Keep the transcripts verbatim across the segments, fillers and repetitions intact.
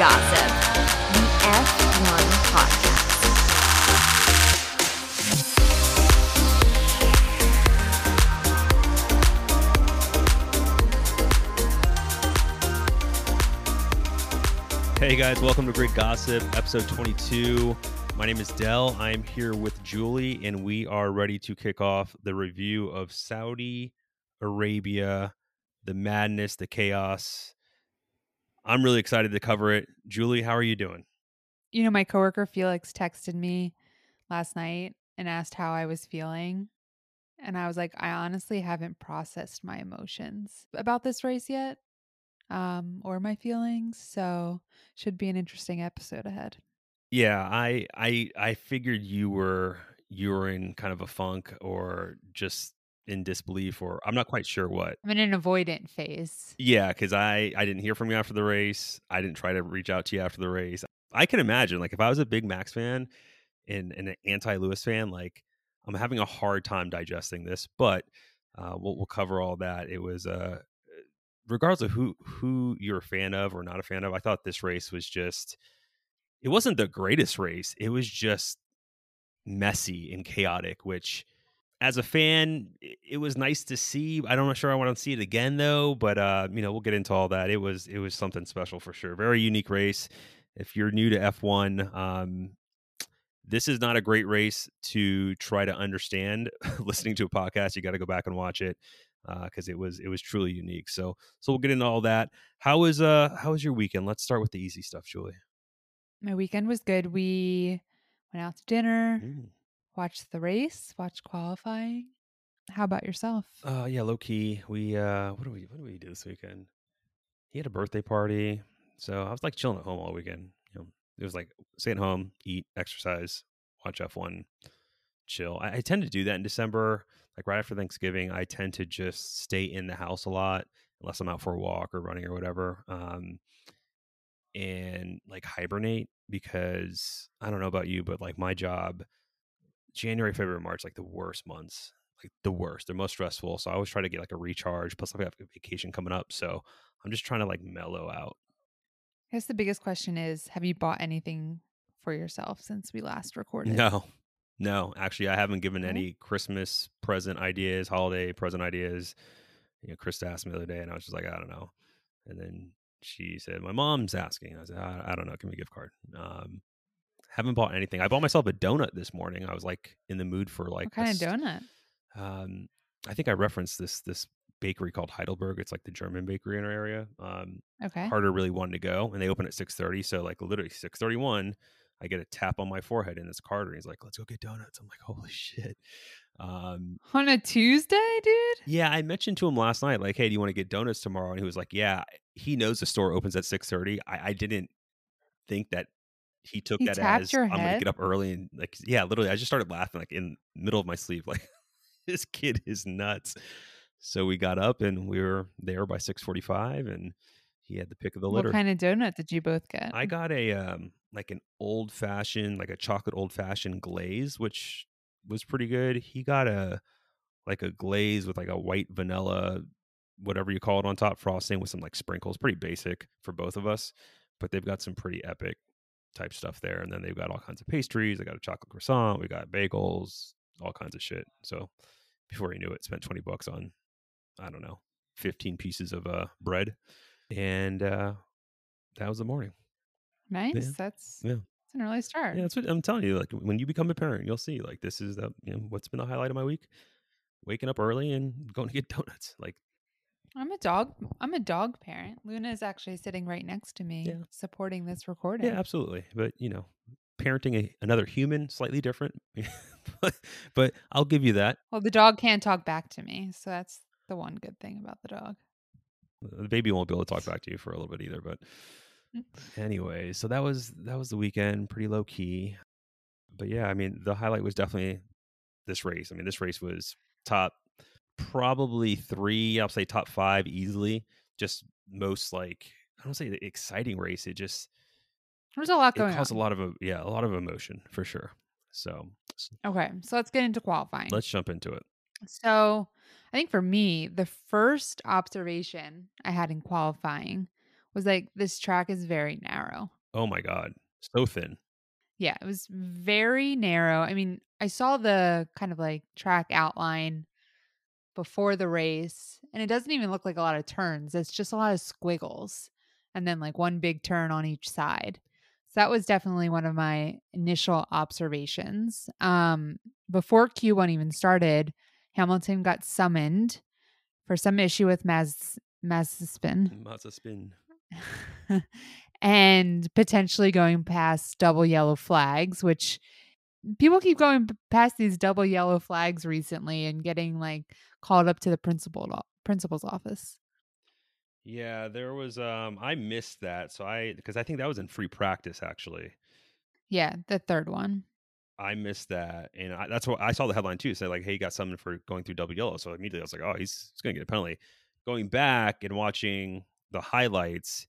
Gossip, the F one podcast. Hey guys, welcome to Grid Gossip, episode twenty-two. My name is Dell. I'm here with Julie, and we are ready to kick off the review of Saudi Arabia, the madness, the chaos. I'm really excited to cover it. Julie, how are you doing? You know, my coworker Felix texted me last night and asked how I was feeling. And I was like, I honestly haven't processed my emotions about this race yet, um, or my feelings. So should be an interesting episode ahead. Yeah, I I I figured you were you were in kind of a funk or just in disbelief, or I'm not quite sure what. I'm in an avoidant phase. Yeah, because I I didn't hear from you after the race. I didn't try to reach out to you after the race. I can imagine, like, if I was a big Max fan and, and an anti-Lewis fan, like, I'm having a hard time digesting this. But uh, we'll we'll cover all that. It was uh, regardless of who who you're a fan of or not a fan of. I thought this race was just. It wasn't the greatest race. It was just messy and chaotic, which as a fan, i- it was nice to see. I don't know sure I want to see it again though, but uh, you know, we'll get into all that. It was it was something special for sure. Very unique race. If you're new to F one, um, this is not a great race to try to understand. Listening to a podcast, you got to go back and watch it because it was it was truly unique. So so we'll get into all that. How was uh how was your weekend? Let's start with the easy stuff, Julie. My weekend was good. We went out to dinner, Mm. watched the race, watched qualifying. How about yourself? Uh, yeah, low key. We uh, what do we what do we do this weekend? He had a birthday party, so I was like chilling at home all weekend. You know, it was like stay at home, eat, exercise, watch F one, chill. I, I tend to do that in December, like right after Thanksgiving. I tend to just stay in the house a lot unless I'm out for a walk or running or whatever, um, and like hibernate because I don't know about you, but like my job, January, February, March, like the worst months, like the worst. They're most stressful. So I always try to get like a recharge. Plus, I've got a vacation coming up, so I'm just trying to like mellow out. I guess the biggest question is, have you bought anything for yourself since we last recorded? No, no, actually, I haven't given No? any Christmas present ideas, holiday present ideas. You know, Krista asked me the other day, and I was just like, I don't know. And then she said, my mom's asking. I said, I, I don't know. Give me a gift card. Um, haven't bought anything. I bought myself a donut this morning. I was like in the mood for like What kind a of donut? Um, I think I referenced this this bakery called Heidelberg. It's like the German bakery in our area. Um, Okay. Carter really wanted to go, and they open at six thirty. So like literally six thirty one, I get a tap on my forehead, and it's Carter. He's like, "Let's go get donuts." I'm like, "Holy shit!" Um, On a Tuesday, dude? yeah, I mentioned to him last night, like, "Hey, do you want to get donuts tomorrow?" And he was like, "Yeah." He knows the store opens at six thirty. I, I didn't think that he took He that tapped as your I'm gonna head? get up early and like, yeah, literally, I just started laughing like in the middle of my sleep, like. This kid is nuts. So we got up and we were there by six forty-five, and he had the pick of the What litter. kind of donut did you both get? I got a um like an old fashioned, like a chocolate old fashioned glaze, which was pretty good. He got a like a glaze with like a white vanilla, whatever you call it, on top frosting with some like sprinkles. Pretty basic for both of us, but they've got some pretty epic type stuff there. And then they've got all kinds of pastries. I got a chocolate croissant. We got bagels, all kinds of shit. So before he knew it, spent twenty bucks on, I don't know, fifteen pieces of uh, bread. And uh, that was the morning. Nice. Yeah. That's Yeah. that's an early start. Yeah. That's what I'm telling you. Like when you become a parent, you'll see like this is the, you know, what's been the highlight of my week. Waking up early and going to get donuts. Like, I'm a dog. I'm a dog parent. Luna is actually sitting right next to me, Yeah. supporting this recording. yeah, absolutely. But, you know, parenting a, another human, slightly different. but, but I'll give you that. Well, the dog can't talk back to me, so that's the one good thing about the dog. The baby won't be able to talk back to you for a little bit either. But anyway, so that was that was the weekend, pretty low key. But yeah, I mean, the highlight was definitely this race. I mean, this race was top probably three. I'll say top five easily. Just most like I don't say the exciting race. It just There's a lot it going caused on. a lot of a- yeah a lot of emotion for sure. So s- Okay, so let's get into qualifying. let's jump into it. So, I think for me, the first observation I had in qualifying was like this track is very narrow. Oh my God. So thin. Yeah, it was very narrow. I mean, I saw the kind of like track outline before the race, and it doesn't even look like a lot of turns. It's just a lot of squiggles and then like one big turn on each side. So that was definitely one of my initial observations. Um, before Q one even started, Hamilton got summoned for some issue with Maz Mazepin Mazda spin. and potentially going past double yellow flags, which people keep going p- past these double yellow flags recently and getting like called up to the principal principal's office. Yeah, there was um I missed that. So I because I think that was in free practice actually. Yeah, the third one. I missed that. And I, that's what I saw the headline too. Say like, hey, he got summoned for going through double yellow. So immediately I was like, oh, he's, he's gonna get a penalty. Going back and watching the highlights,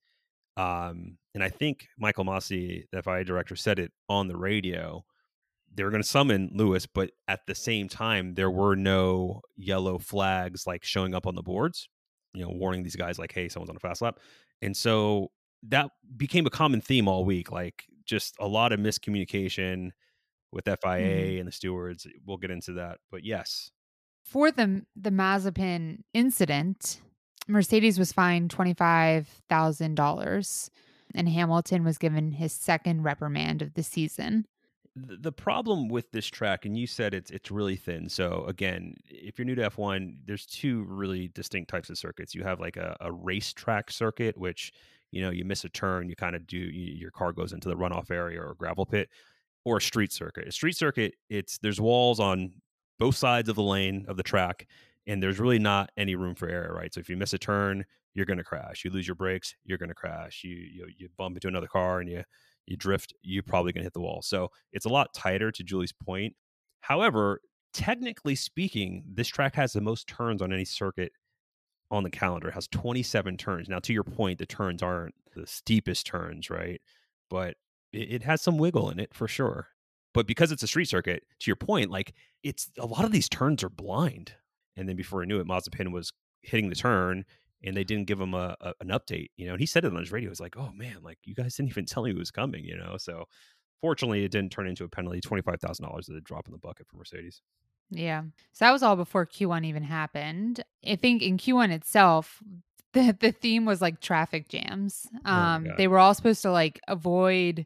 um, and I think Michael Masi, the F I A director, said it on the radio. They were going to summon Lewis, but at the same time, there were no yellow flags like showing up on the boards, you know, warning these guys like, hey, someone's on a fast lap. And so that became a common theme all week, like just a lot of miscommunication with F I A Mhm. and the stewards. We'll get into that. But yes, For the the Mazepin incident, Mercedes was fined twenty-five thousand dollars and Hamilton was given his second reprimand of the season. th- the problem with this track, and you said it's it's really thin. So again, if you're new to F one, there's two really distinct types of circuits. You have like a, a racetrack circuit, which you know you miss a turn, you kind of do you, your car goes into the runoff area or gravel pit, or a street circuit. A street circuit, it's there's walls on both sides of the lane of the track, and there's really not any room for error, right? So if you miss a turn, you're going to crash. You lose your brakes, you're going to crash. You, you you bump into another car and you you drift, you're probably going to hit the wall. So it's a lot tighter, to Julie's point. However, technically speaking, this track has the most turns on any circuit on the calendar. It has twenty-seven turns. Now, to your point, the turns aren't the steepest turns, right? But it, it has some wiggle in it for sure. But because it's a street circuit, to your point, like it's a lot of these turns are blind. And then before I knew it, Mazepin was hitting the turn and they didn't give him a, a an update, you know. And he said it on his radio. He was like, "Oh man, like you guys didn't even tell me it was coming," you know. So fortunately, it didn't turn into a penalty. Twenty five thousand dollars is a drop in the bucket for Mercedes. Yeah. So that was all before Q one even happened. I think in Q one itself, the the theme was like traffic jams. Oh my Um, god. they were all supposed to like avoid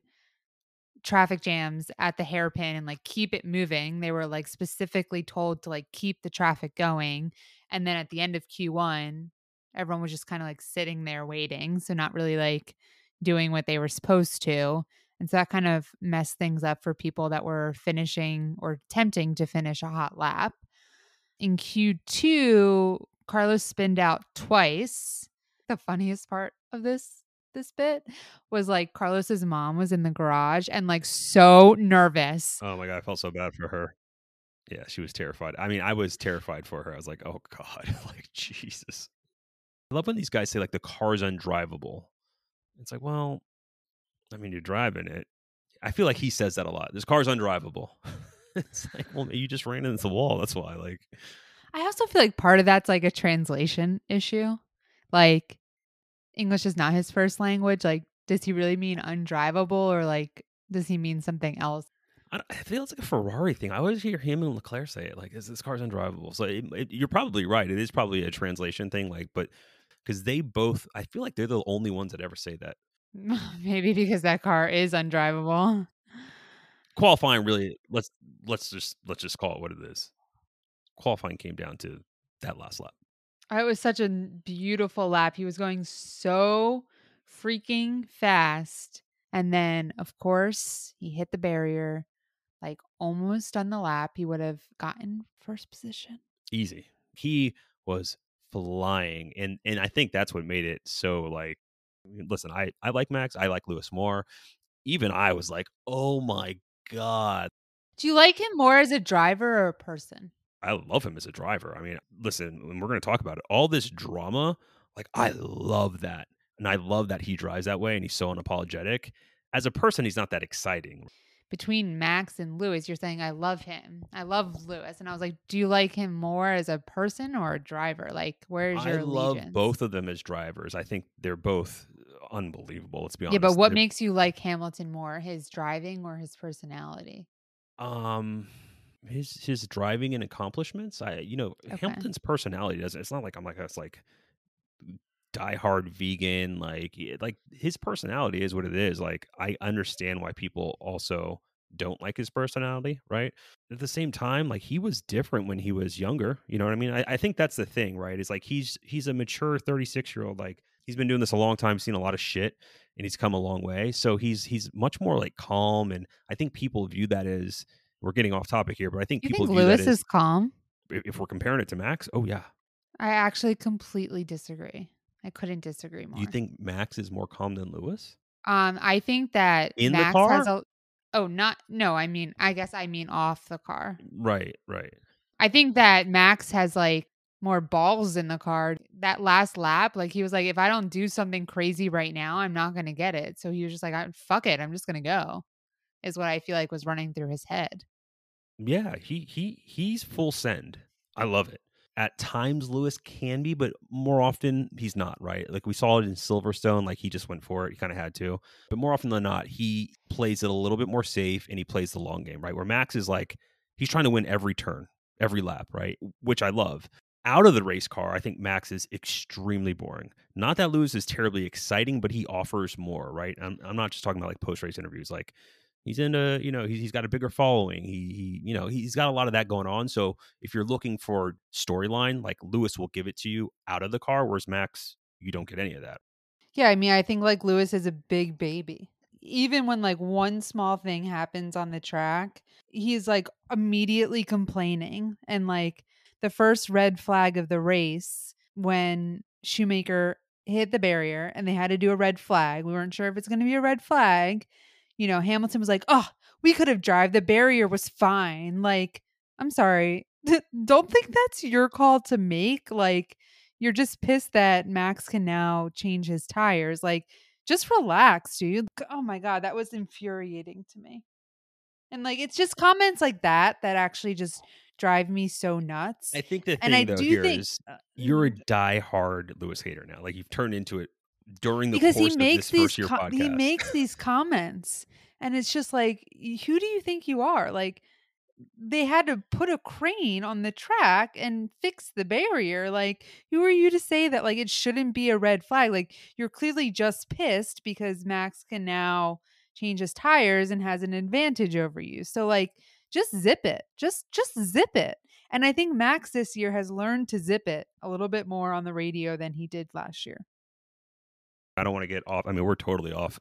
traffic jams at the hairpin and like keep it moving. They were like specifically told to like keep the traffic going. And then at the end of Q one, everyone was just kind of like sitting there waiting. So not really like doing what they were supposed to. And so that kind of messed things up for people that were finishing or attempting to finish a hot lap. In Q two, Carlos spinned out twice. The funniest part of this this bit was like Carlos's mom was in the garage and like so nervous. Oh my god, I felt so bad for her. Yeah, she was terrified. I mean, I was terrified for her. I was like, "Oh god, like Jesus." I love when these guys say like the car's undrivable. It's like, well, I mean, you're driving it. I feel like he says that a lot. This car's undrivable. It's like, well, you just ran into the wall. That's why. Like, I also feel like part of that's like a translation issue. Like English is not his first language. Like, does he really mean undrivable or like does he mean something else? I, don't- I feel it's like a Ferrari thing. I always hear him and Leclerc say it. Like, is this car's undrivable? So it, it, you're probably right. It is probably a translation thing. Like, but because they both, I feel like they're the only ones that ever say that. Maybe because that car is undrivable. Qualifying really. Let's let's just let's just call it what it is. Qualifying came down to that last lap. It was such a beautiful lap. He was going so freaking fast. And then, of course, he hit the barrier, like almost on the lap. He would have gotten first position. Easy. He was flying, and and I think that's what made it so like. Listen, I I like Max. I like Lewis more. Even I was like, oh my god, Do you like him more as a driver or a person? I love him as a driver. I mean, listen, when we're going to talk about it, all this drama, like I love that. And I love that he drives that way and he's so unapologetic. As a person, he's not that exciting. Between Max and Lewis, you're saying, I love him. I love Lewis. And I was like, do you like him more as a person or a driver? Like, where's I your love allegiance? both of them as drivers. I think they're both unbelievable. Let's be Yeah, but honest. what It- makes you like Hamilton more, his driving or his personality? um, his his driving and accomplishments. I you know Okay. Hamilton's personality doesn't. It's not like I'm like it's like diehard vegan. Like yeah, like his personality is what it is. Like I understand why people also don't like his personality, right? At the same time, like he was different when he was younger. You know what I mean? I, I think that's the thing, right? Is like he's he's a mature thirty-six year old. Like he's been doing this a long time, seen a lot of shit, and he's come a long way. So he's he's much more like calm, and I think people view that as we're getting off topic here, but I think You people think view that Lewis as is calm? if, if we're comparing it to Max. Oh yeah, I actually completely disagree. I couldn't disagree you more. think Max is more calm than Lewis Um, I think that in the Max has car? a oh, not no, I mean, I guess I mean off the car. Right, right. I think that Max has like more balls in the car. That last lap, like he was like, if I don't do something crazy right now, I'm not gonna get it. So he was just like, "I- fuck it, I'm just gonna go, is what I feel like was running through his head. Yeah, he he he's full send. I love it. At times Lewis can be, but more often he's not, right? Like we saw it in Silverstone, like he just went for it. He kind of had to. But more often than not, he plays it a little bit more safe and he plays the long game, right? Where Max is like he's trying to win every turn, every lap, right? Which I love. Out of the race car, I think Max is extremely boring. Not that Lewis is terribly exciting, but he offers more, right? I'm, I'm not just talking about like post race interviews. Like he's into, you know, he's, he's got a bigger following. He, he, you know, he's got a lot of that going on. So if you're looking for storyline, like Lewis will give it to you out of the car, whereas Max, you don't get any of that. Yeah, I mean, I think like Lewis is a big baby. Even when like one small thing happens on the track, he's like immediately complaining. And like the first red flag of the race, when Shoemaker hit the barrier and they had to do a red flag, we weren't sure if it's going to be a red flag. You know, Hamilton was like, "Oh, we could have drive. The barrier was fine." Like, I'm sorry. Don't think that's your call to make. Like, you're just pissed that Max can now change his tires. Like, just relax, dude. Oh my God, that was infuriating to me. And like, it's just comments like that that actually just drive me so nuts. I think the And I thing though do here think is uh, you're a mm, diehard Lewis hater now. Like you've turned into it during the because he course of makes this these first year co- he podcast. makes these comments, and it's just like, y- who do you think you are? Like, they had to put a crane on the track and fix the barrier. Like, who are you to say that like it shouldn't be a red flag? Like, you're clearly just pissed because Max can now change his tires and has an advantage over you. So like, just zip it. Just just zip it. And I think Max this year has learned to zip it a little bit more on the radio than he did last year. I don't want to get off. I mean, we're totally off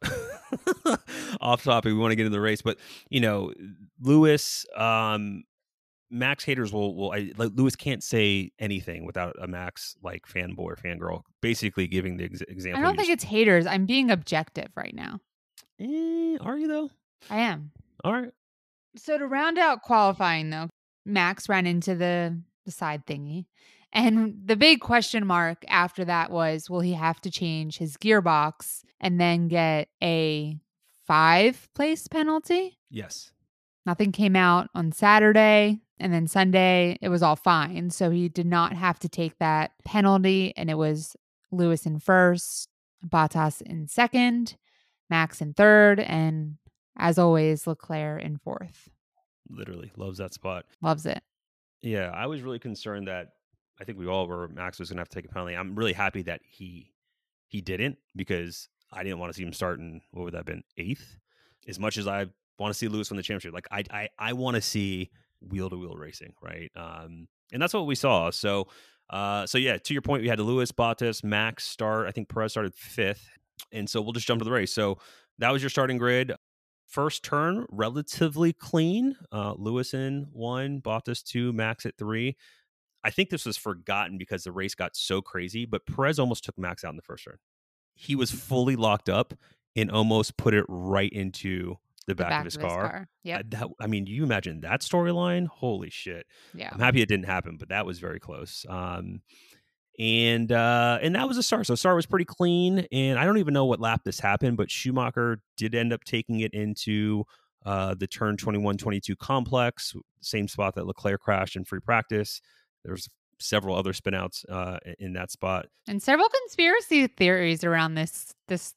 off topic. We want to get in the race, but you know, Lewis, um, Max haters will will I, like Lewis can't say anything without a Max like fanboy or fangirl basically giving the ex- I example. don't you think just, it's haters. I'm being objective right now. eh, are you though? I am. All right. So to round out qualifying though, Max ran into the the side thingy. And the big question mark after that was, will he have to change his gearbox and then get a five place penalty? Yes. Nothing came out on Saturday, and then Sunday it was all fine. So he did not have to take that penalty, and it was Lewis in first, Bottas in second, Max in third, and as always, Leclerc in fourth. Literally loves that spot. Loves it. Yeah, I was really concerned that I think we all were Max was going to have to take a penalty. I'm really happy that he he didn't because I didn't want to see him start in what would that have been eighth. As much as I want to see Lewis win the championship, like I I, I want to see wheel to wheel racing, right? Um, and that's what we saw. So uh, so yeah, to your point, we had Lewis, Bottas, Max start. I think Perez started fifth, and so we'll just jump to the race. So that was your starting grid. First turn, relatively clean. Uh, Lewis in one, Bottas two, Max at three. I think this was forgotten because the race got so crazy, but Perez almost took Max out in the first turn. He was fully locked up and almost put it right into the, The back, back of his of his car. car. I, Yep. that, I mean, you imagine that storyline? Holy shit. Yeah. I'm happy it didn't happen, but that was very close. Um, and uh, and that was a start. So start was pretty clean. And I don't even know what lap this happened, but Schumacher did end up taking it into uh, the turn twenty-one twenty-two complex, same spot that Leclerc crashed in free practice. There's several other spinouts uh, in that spot. And several conspiracy theories around this this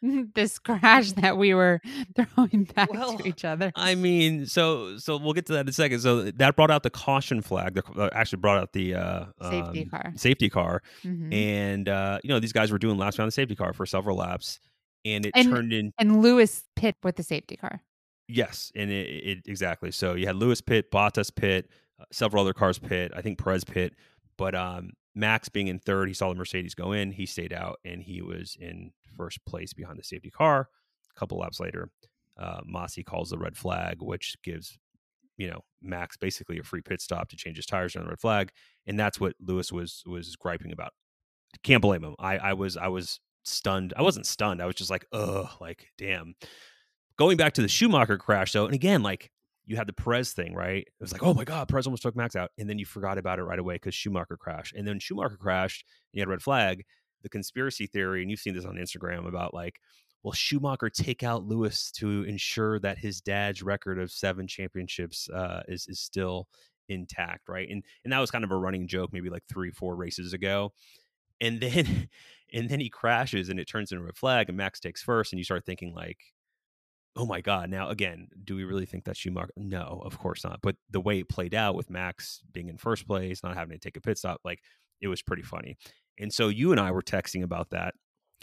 this crash that we were throwing back Well, to each other. I mean, so so we'll get to that in a second. So that brought out the caution flag. The, uh, actually brought out the uh, Safety um, car. safety car, hmm and uh, you know these guys were doing laps around the safety car for several laps, and it And turned in and Lewis pit with the safety car. yes, and it, it exactly. So you had Lewis pit, Bottas pit, uh, several other cars pit. I think Perez pit, but um, Max being in third, he saw the Mercedes go in. He stayed out, and he was in first place behind the safety car. A couple laps later, uh, Masi calls the red flag, which gives you know Max basically a free pit stop to change his tires on the red flag, and that's what Lewis was was griping about. Can't blame him. I I was I was stunned. I wasn't stunned. I was just like, ugh, like damn. Going back to the Schumacher crash, though, and again, like you had the Perez thing, right? It was like, oh my God, Perez almost took Max out. And then you forgot about it right away because Schumacher crashed. And then Schumacher crashed, and you had a red flag. The conspiracy theory, and you've seen this on Instagram about like, will Schumacher take out Lewis to ensure that his dad's record of seven championships uh, is is still intact, right? And and that was kind of a running joke, maybe like three, four races ago. And then and then he crashes, and it turns into a red flag, and Max takes first, and you start thinking like, oh my God. Now, again, do we really think that Schumacher? No, of course not. But the way it played out with Max being in first place, not having to take a pit stop, like it was pretty funny. And so you and I were texting about that,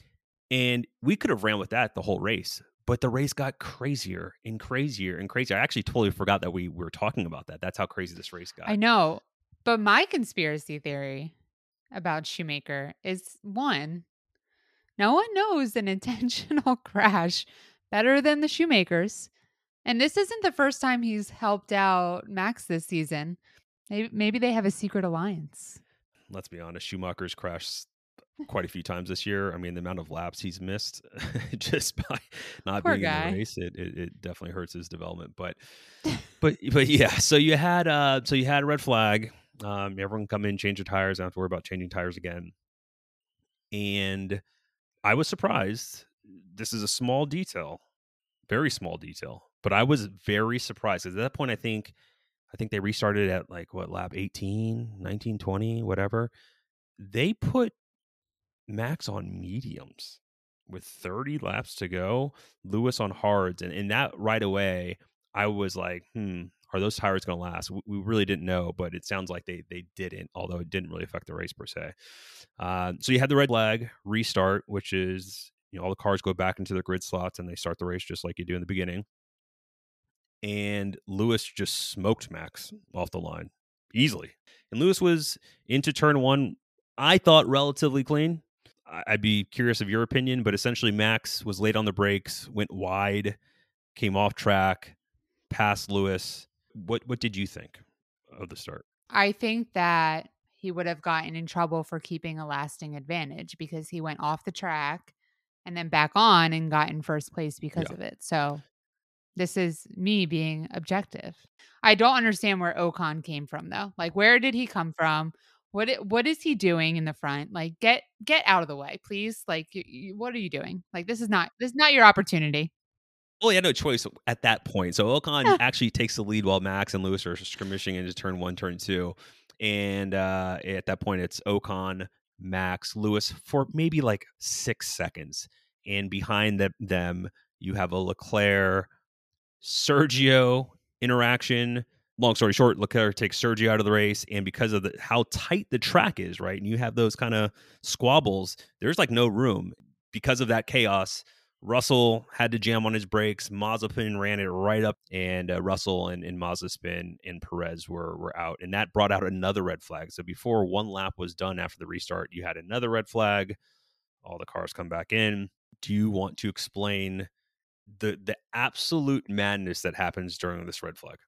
and we could have ran with that the whole race. But the race got crazier and crazier and crazier. I actually totally forgot that we were talking about that. That's how crazy this race got. I know. But my conspiracy theory about Shoemaker is one, no one knows an intentional crash better than the Shoemakers. And this isn't the first time he's helped out Max this season. Maybe, maybe they have a secret alliance. Let's be honest, Schumacher's crashed quite a few times this year. I mean, the amount of laps he's missed just by not Poor being guy. in the race, it, it it definitely hurts his development. But but but yeah, so you had uh so you had a red flag. Um, everyone come in, change their tires. I don't have to worry about changing tires again. And I was surprised. This is a small detail, very small detail, but I was very surprised. At that point, I think I think they restarted at like what lap eighteen, nineteen, twenty, whatever. They put Max on mediums with thirty laps to go, Lewis on hards. And in that right away, I was like, hmm, are those tires going to last? We, we really didn't know, but it sounds like they they didn't, although it didn't really affect the race per se. Uh, so you had the red flag restart, which is, you know, all the cars go back into the grid slots and they start the race just like you do in the beginning. And Lewis just smoked Max off the line easily. And Lewis was into turn one, I thought, relatively clean. I'd be curious of your opinion, but essentially Max was late on the brakes, went wide, came off track, past Lewis. What what did you think of the start? I think that he would have gotten in trouble for keeping a lasting advantage because he went off the track and then back on and got in first place because Yeah. of it. So this is me being objective. I don't understand where Ocon came from though. Like where did he come from? What i- what is he doing in the front? Like get get out of the way, please. Like you, you, what are you doing? Like this is not this is not your opportunity. Well, he had no choice at that point. So Ocon actually takes the lead while Max and Lewis are skirmishing into turn one, turn two. And uh, at that point, it's Ocon, Max, Lewis for maybe like six seconds. And behind the, them, you have a Leclerc, Sergio interaction. Long story short, Leclerc takes Sergio out of the race. And because of the, how tight the track is, right? And you have those kind of squabbles, there's like no room. Because of that chaos, Russell had to jam on his brakes. Mazepin ran it right up, and uh, Russell and, and Mazepin and Perez were were out, and that brought out another red flag. So before one lap was done after the restart, you had another red flag. All the cars come back in. Do you want to explain the the absolute madness that happens during this red flag?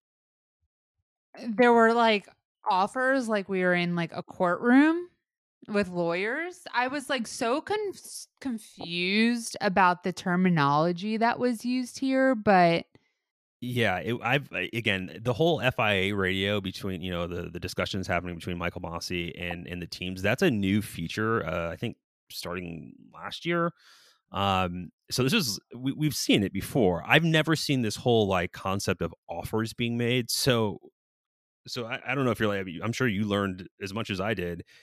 There were like offers like we were in like a courtroom with lawyers. I was like so conf- confused about the terminology that was used here, but Yeah, it, I've again the whole F I A radio between you know the the discussions happening between Michael Masi and and the teams. That's a new feature. Uh, I think starting last year. Um, so this is we, we've seen it before. I've never seen this whole like concept of offers being made. So so I, I don't know if you're like I'm sure you learned as much as I did.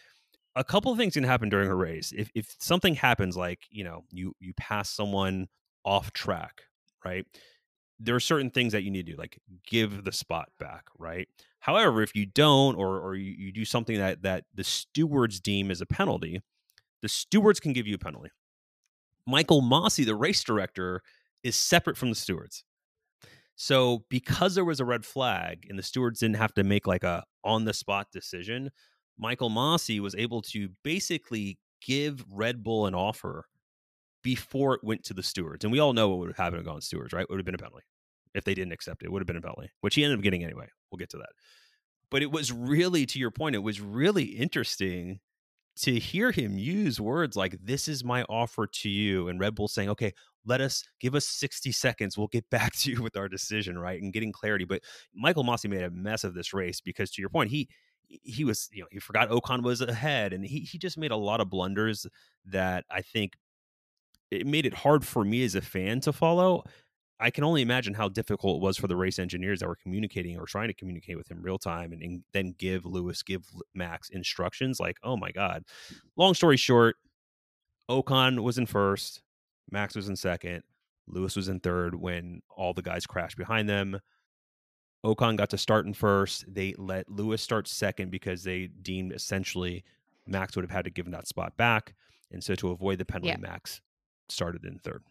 a couple of things can happen during a race. If if something happens, like, you know, you you pass someone off track, right? There are certain things that you need to do, like give the spot back, right? However, if you don't, or or you, you do something that that the stewards deem as a penalty, the stewards can give you a penalty. Michael Masi, the race director, is separate from the stewards. So because there was a red flag and the stewards didn't have to make like a on the spot decision, Michael Masi was able to basically give Red Bull an offer before it went to the stewards. And we all know what would have happened to gone stewards, right? It would have been a penalty. If they didn't accept it, it would have been a penalty, which he ended up getting anyway. We'll get to that. But it was really, to your point, it was really interesting to hear him use words like, this is my offer to you, and Red Bull saying, okay, let us give us sixty seconds. We'll get back to you with our decision, right? And getting clarity. But Michael Masi made a mess of this race because, to your point, he he was, you know, he forgot Ocon was ahead, and he he just made a lot of blunders that I think it made it hard for me as a fan to follow. I can only imagine how difficult it was for the race engineers that were communicating or trying to communicate with him real time, and, and then give Lewis, give Max instructions. Like, oh my God. Long story short, Ocon was in first, Max was in second, Lewis was in third when all the guys crashed behind them. Ocon got to start in first. They let Lewis start second because they deemed essentially Max would have had to give him that spot back. And so to avoid the penalty, Yeah. Max started in third.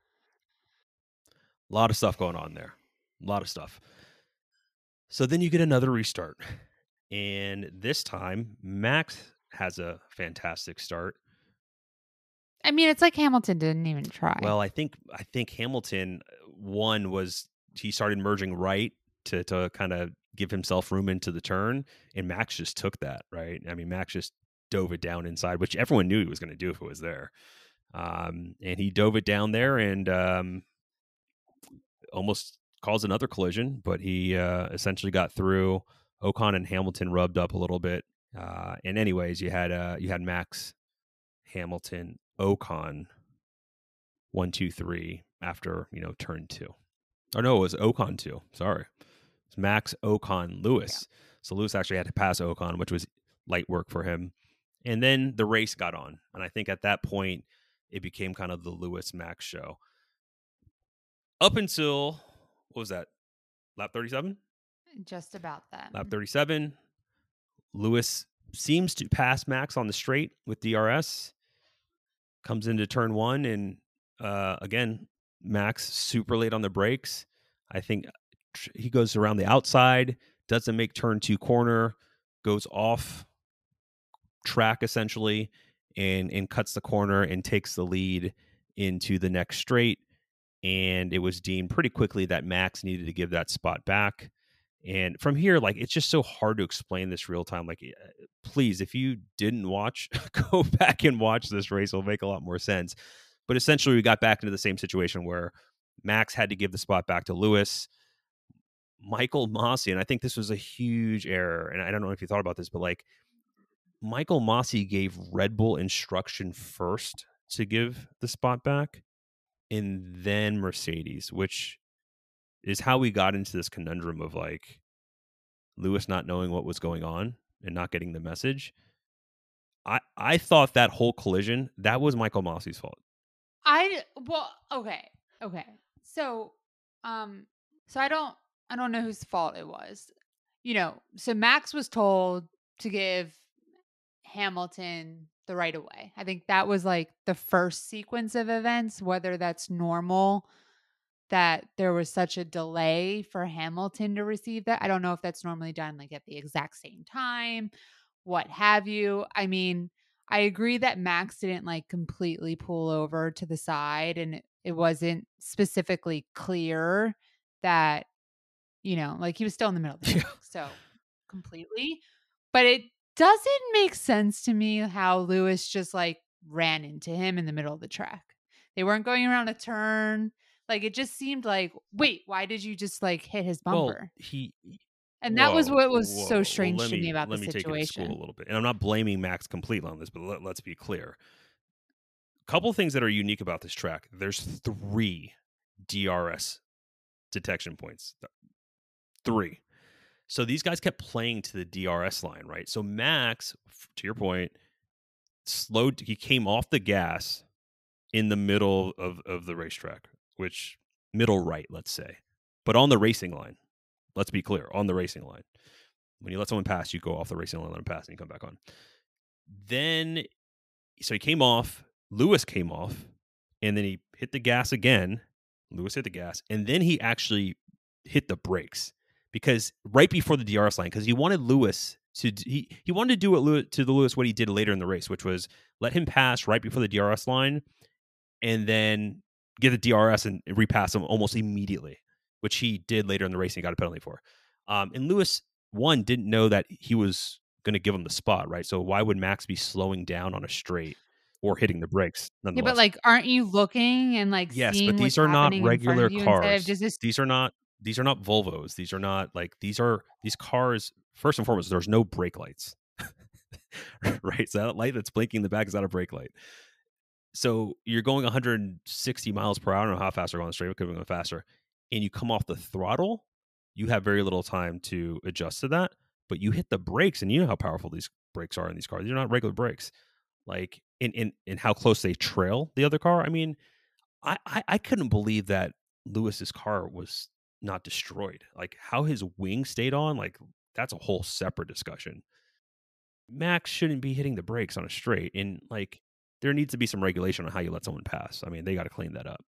A lot of stuff going on there. A lot of stuff. So then you get another restart. And this time, Max has a fantastic start. I mean, it's like Hamilton didn't even try. Well, I think I think Hamilton, one was he started merging right to to kind of give himself room into the turn, and Max just took that, right? I mean, Max just dove it down inside, which everyone knew he was going to do if it was there. Um, and he dove it down there and um, almost caused another collision, but he uh, essentially got through. Ocon and Hamilton rubbed up a little bit. Uh, and anyways, you had uh, you had Max, Hamilton, Ocon, one, two, three after, you know, turn two. Or no, it was Ocon two. Sorry. It's Max, Ocon, Lewis. Yeah. So Lewis actually had to pass Ocon, which was light work for him. And then the race got on. And I think at that point, it became kind of the Lewis Max show. Up until, what was that? Lap thirty-seven? Just about that. Lap thirty-seven. Lewis seems to pass Max on the straight with D R S. Comes into turn one, and uh, again, Max super late on the brakes. I think tr- he goes around the outside, doesn't make turn two corner, goes off track essentially, and and cuts the corner and takes the lead into the next straight. And it was deemed pretty quickly that Max needed to give that spot back. And from here, like, it's just so hard to explain this real time. Like, please, if you didn't watch, go back and watch this race. It'll make a lot more sense. But essentially, we got back into the same situation where Max had to give the spot back to Lewis. Michael Masi, and I think this was a huge error, and I don't know if you thought about this, but like, Michael Masi gave Red Bull instruction first to give the spot back, and then Mercedes, which is how we got into this conundrum of like Lewis not knowing what was going on and not getting the message. I, I thought that whole collision, that was Michael Masi's fault. I, well, okay. Okay. So, um, so I don't, I don't know whose fault it was, you know, so Max was told to give Hamilton the right of way. I think that was like the first sequence of events, whether that's normal that there was such a delay for Hamilton to receive that. I don't know if that's normally done like at the exact same time, what have you. I mean, I agree that Max didn't like completely pull over to the side, and it, it wasn't specifically clear that, you know, like he was still in the middle of the track. So completely. But it doesn't make sense to me how Lewis just like ran into him in the middle of the track. They weren't going around a turn. Like, it just seemed like, wait, why did you just like hit his bumper? Well, he, and that whoa, was what was whoa. so strange well, to me, me about let the me situation. Take it to school a little bit, and I'm not blaming Max completely on this, but let, let's be clear. A couple things that are unique about this track. There's three D R S detection points. Three. So these guys kept playing to the D R S line, right? So Max, to your point, slowed. He came off the gas in the middle of, of the racetrack, which middle right, let's say, but on the racing line. Let's be clear, on the racing line. When you let someone pass, you go off the racing line, let them pass, and you come back on. Then, so he came off. Lewis came off, and then he hit the gas again. Lewis hit the gas, and then he actually hit the brakes because right before the D R S line, because he wanted Lewis to he he wanted to do what Lewis, to the Lewis what he did later in the race, which was let him pass right before the D R S line, and then get the D R S and repass him almost immediately, which he did later in the race and he got a penalty for. Um, and Lewis, one, didn't know that he was going to give him the spot, right? So why would Max be slowing down on a straight or hitting the brakes Yeah, nonetheless? but like, aren't you looking and like Yes, but seeing these what's are not happening in front regular of you instead of cars. just this? These are not these are not Volvos. These are not like these are these cars. First and foremost, there's no brake lights, right? So that light that's blinking in the back is not a brake light. So you're going one hundred sixty miles per hour. I don't know how fast they're going straight. It could be going faster. And you come off the throttle, you have very little time to adjust to that. But you hit the brakes, and you know how powerful these brakes are in these cars. They're not regular brakes. Like, in in, in how close they trail the other car. I mean, I, I, I couldn't believe that Lewis's car was not destroyed. Like, how his wing stayed on, like, that's a whole separate discussion. Max shouldn't be hitting the brakes on a straight, and like there needs to be some regulation on how you let someone pass. I mean, they got to clean that up.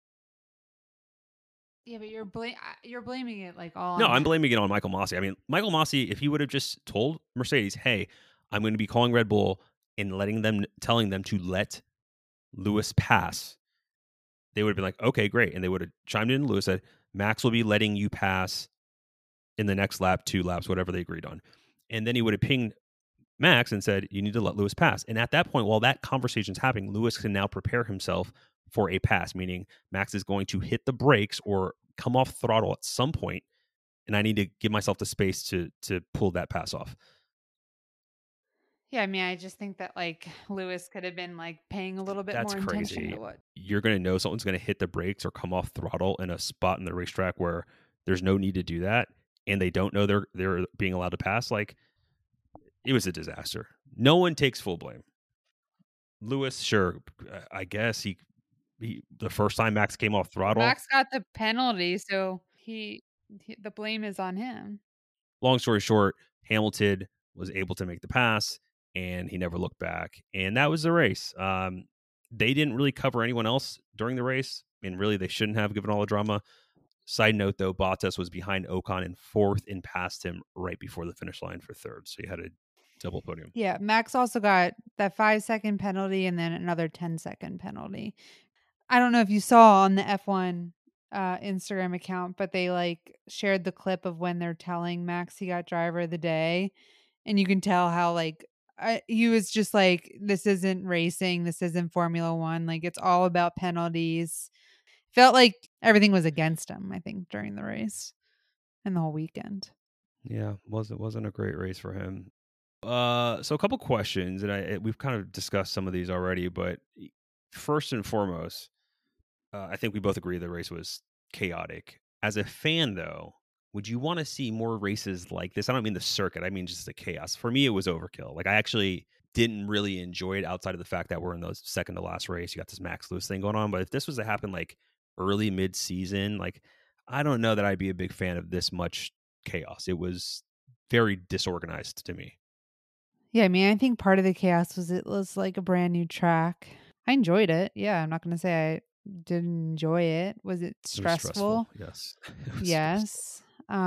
Yeah, but you're bla- I- you're blaming it like all No, on I'm that. blaming it on Michael Masi. I mean, Michael Masi, if he would have just told Mercedes, "Hey, I'm going to be calling Red Bull and letting them, telling them to let Lewis pass," they would have been like, "Okay, great," and they would have chimed in. Lewis said, "Max will be letting you pass in the next lap, two laps, whatever they agreed on," and then he would have pinged Max and said, "You need to let Lewis pass." And at that point, while that conversation's happening, Lewis can now prepare himself for a pass, meaning Max is going to hit the brakes or come off throttle at some point, and I need to give myself the space to to pull that pass off. Yeah, I mean, I just think that like Lewis could have been like paying a little bit That's more attention crazy. to what. You're going to know someone's going to hit the brakes or come off throttle in a spot in the racetrack where there's no need to do that, and they don't know they're they're being allowed to pass. Like, it was a disaster. No one takes full blame. Lewis, sure, I guess he He, the first time Max came off throttle. Max got the penalty, so he, he the blame is on him. Long story short, Hamilton was able to make the pass, and he never looked back. And that was the race. Um, they didn't really cover anyone else during the race, and really they shouldn't have, given all the drama. Side note, though, Bottas was behind Ocon in fourth and passed him right before the finish line for third. So he had a double podium. Yeah, Max also got that five second penalty and then another ten second penalty. I don't know if you saw on the F one uh, Instagram account, but they like shared the clip of when they're telling Max he got driver of the day, and you can tell how like I, he was just like, "This isn't racing. This isn't Formula One. Like it's all about penalties." Felt like everything was against him. I think during the race and the whole weekend. Yeah, wasn't wasn't a great race for him. Uh, so a couple questions, and I we've kind of discussed some of these already, but first and foremost, uh, I think we both agree the race was chaotic. As a fan, though, would you want to see more races like this? I don't mean the circuit; I mean just the chaos. For me, it was overkill. Like, I actually didn't really enjoy it outside of the fact that we're in the second to last race. You got this Max Lewis thing going on, but if this was to happen like early mid season, like I don't know that I'd be a big fan of this much chaos. It was very disorganized to me. Yeah, I mean, I think part of the chaos was it was like a brand new track. I enjoyed it. Yeah, I'm not going to say I didn't enjoy it. Was it It was stressful? stressful. Yes. It was stressful. Yes.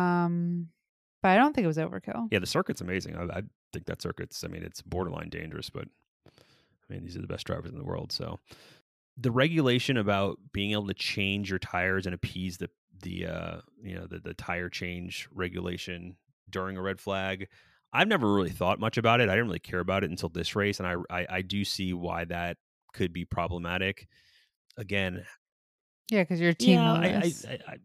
Um, but I don't think it was overkill. Yeah, the circuit's amazing. I, I think that circuit's, I mean, it's borderline dangerous, but I mean, these are the best drivers in the world. So the regulation about being able to change your tires and appease the, the, uh, you know, the, the tire change regulation during a red flag, I've never really thought much about it. I didn't really care about it until this race. And I, I, I do see why that could be problematic. Again, Yeah, because you're Team yeah, I, I, Lewis. I, I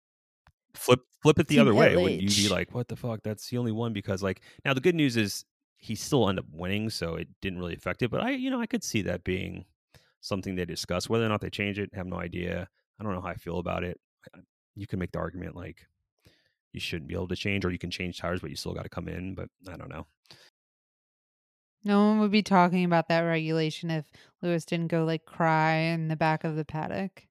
flip flip it the Team other way. Wouldn't you be L H. like, what the fuck? That's the only one because like now the good news is he still ended up winning, so it didn't really affect it. But I, you know, I could see that being something they discuss. Whether or not they change it, I have no idea. I don't know how I feel about it. I- You can make the argument like you shouldn't be able to change, or you can change tires, but you still got to come in. But I don't know. No one would be talking about that regulation if Lewis didn't go like cry in the back of the paddock.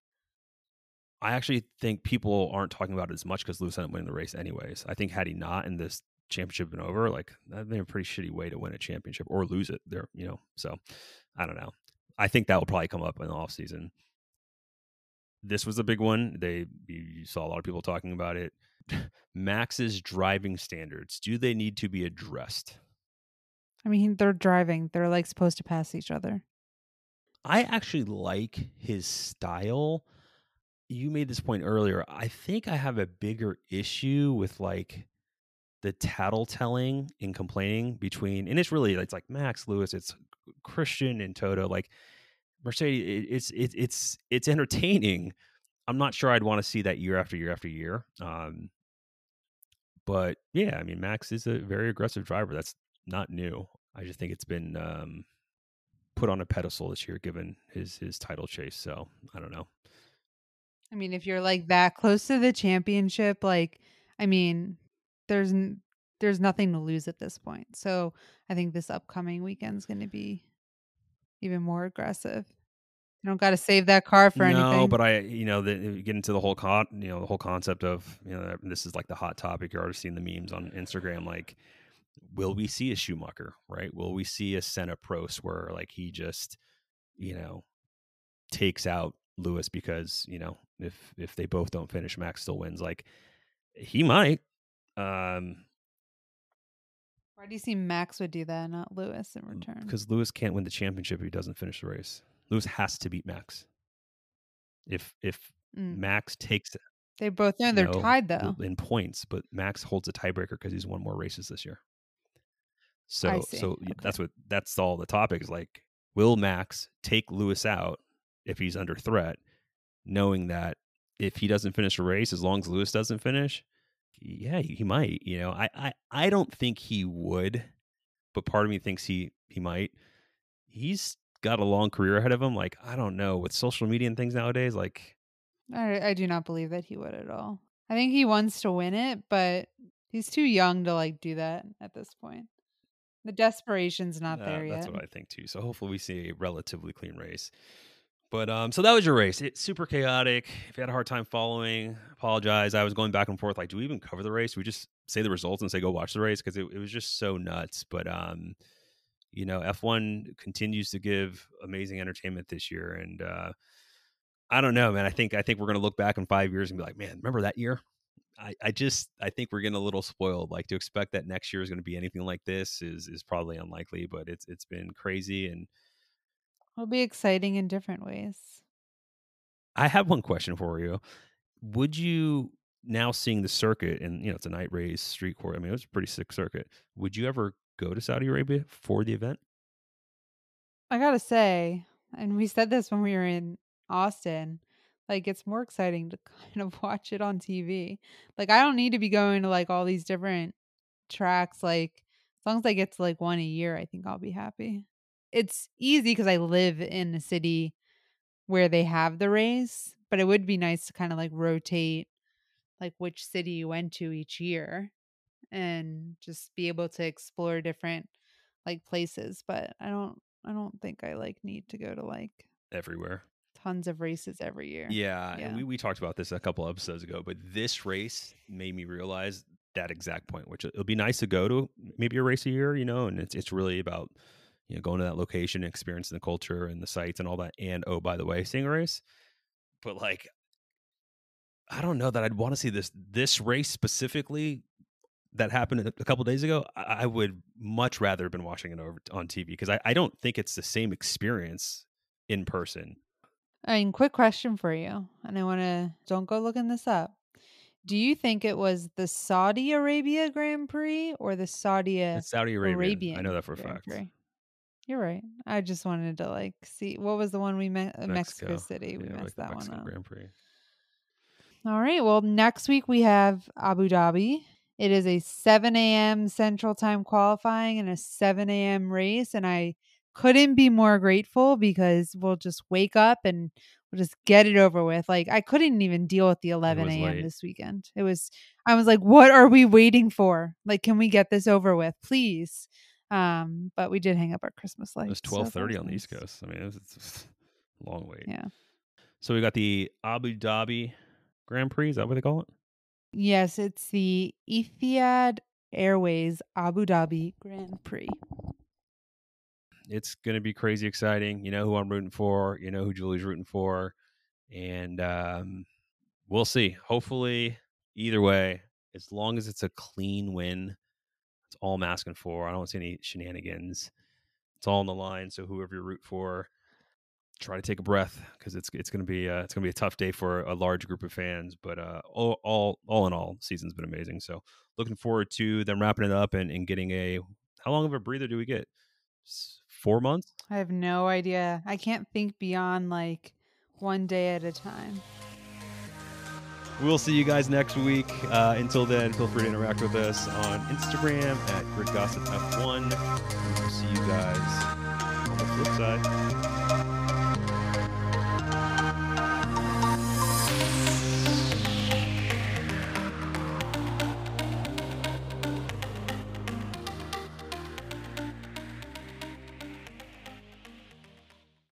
I actually think people aren't talking about it as much because Lewis ended up winning the race anyways. I think had he not and this championship been over, like that'd been a pretty shitty way to win a championship or lose it there, you know. So I don't know. I think that will probably come up in the off season. This was a big one. They you saw a lot of people talking about it. Max's driving standards, do they need to be addressed? I mean, they're driving. They're like supposed to pass each other. I actually like his style. You made this point earlier. I think I have a bigger issue with like the tattletelling and complaining between, and it's really it's like Max, Lewis, it's Christian and Toto. Like Mercedes, it, it's it's it's it's entertaining. I'm not sure I'd want to see that year after year after year. Um, but yeah, I mean, Max is a very aggressive driver. That's not new. I just think it's been um, put on a pedestal this year, given his his title chase. So I don't know. I mean, if you're like that close to the championship, like, I mean, there's n- there's nothing to lose at this point. So I think this upcoming weekend's going to be even more aggressive. You don't got to save that car for No, anything. but I, you know, the, you get into the whole con, you know, the whole concept of, you know, this is like the hot topic. You're already seeing the memes on Instagram. Like, will we see a Schumacher, right? Will we see a Senna Prost where like he just, you know, takes out Lewis because, you know, if if they both don't finish, Max still wins. Like, he might. Um, Why do you see Max would do that, not Lewis in return? because Lewis can't win the championship if he doesn't finish the race. Lewis has to beat Max. If if Mm. Max takes They both know they're no, tied though. in points, but Max holds a tiebreaker because he's won more races this year. I So see. so y- Okay. that's what that's all the topic is like. Will Max take Lewis out if he's under threat, knowing that if he doesn't finish a race, as long as Lewis doesn't finish, yeah, he, he might. You know, I, I I don't think he would, but part of me thinks he he might. He's got a long career ahead of him. Like, I don't know, with social media and things nowadays, like I, I do not believe that he would at all. I think he wants to win it, but he's too young to like do that at this point. The desperation's not uh, there that's yet. what I think too. So hopefully we see a relatively clean race. But um, so that was your race. It's super chaotic. If you had a hard time following, apologize. I was going back and forth. Like, do we even cover the race? Do we just say the results and say go watch the race because it, it was just so nuts. But um, you know, F one continues to give amazing entertainment this year, and uh, I don't know, man. I think I think we're gonna look back in five years and be like, man, remember that year? I, I just I think we're getting a little spoiled. Like to expect that next year is going to be anything like this is is probably unlikely. But it's it's been crazy, and It'll be exciting in different ways. I have one question for you. Would you now seeing the circuit and you know it's a night race street course? I mean, it was a pretty sick circuit. Would you ever go to Saudi Arabia for the event? I gotta say, and we said this when we were in Austin, like it's more exciting to kind of watch it on T V. Like I don't need to be going to like all these different tracks. Like as long as I get to like one a year, I think I'll be happy. It's easy because I live in a city where they have the race, but it would be nice to kind of like rotate like which city you went to each year and just be able to explore different like places. But I don't I don't think I like need to go to like Everywhere. tons of races every year. Yeah, and Yeah. we, we talked about this a couple episodes ago, but this race made me realize that exact point, which it'll be nice to go to maybe a race a year, you know, and it's it's really about you know going to that location, experiencing the culture and the sites and all that. And oh, by the way, seeing a race. But like, I don't know that I'd want to see this this race specifically that happened a a couple days ago. I, I would much rather have been watching it over on T V because I, I don't think it's the same experience in person. I mean, quick question for you, and I want to don't go looking this up. Do you think it was the Saudi Arabia Grand Prix or the Saudi It's Saudi Arabian. Arabian I know that for a Grand fact. Prix? You're right. I just wanted to like see what was the one we met uh, Mexico. Mexico. City. We Yeah, like messed the that one Mexican up. Grand Prix. All right. Well, next week we have Abu Dhabi. It is a seven a.m. Central Time qualifying and a seven a.m. race. And I couldn't be more grateful because we'll just wake up and we'll just get it over with. Like, I couldn't even deal with the eleven was a.m. late. this weekend. It was, I was like, what are we waiting for? Like, can we get this over with, please? Um, but we did hang up our Christmas lights. It was so that twelve thirty was on the East nice. Coast. I mean, it was, it's a long wait. Yeah. So we got the Abu Dhabi Grand Prix. Is that what they call it? Yes, it's the Etihad Airways Abu Dhabi Grand Prix. It's going to be crazy exciting. You know who I'm rooting for. You know who Julie's rooting for. And um, we'll see. Hopefully, either way, as long as it's a clean win, that's all I'm asking for. I don't want to see any shenanigans. It's all on the line. So whoever you root for, try to take a breath because it's it's going to be uh, it's going to be a tough day for a large group of fans. But uh, all all all in all, the season's been amazing. So looking forward to them wrapping it up and, and getting a. How long of a breather do we get? Four months? I have no idea. I can't think beyond like one day at a time. We'll see you guys next week. Uh, until then, feel free to interact with us on Instagram at Grid Gossip F one. We'll see you guys on the flip side.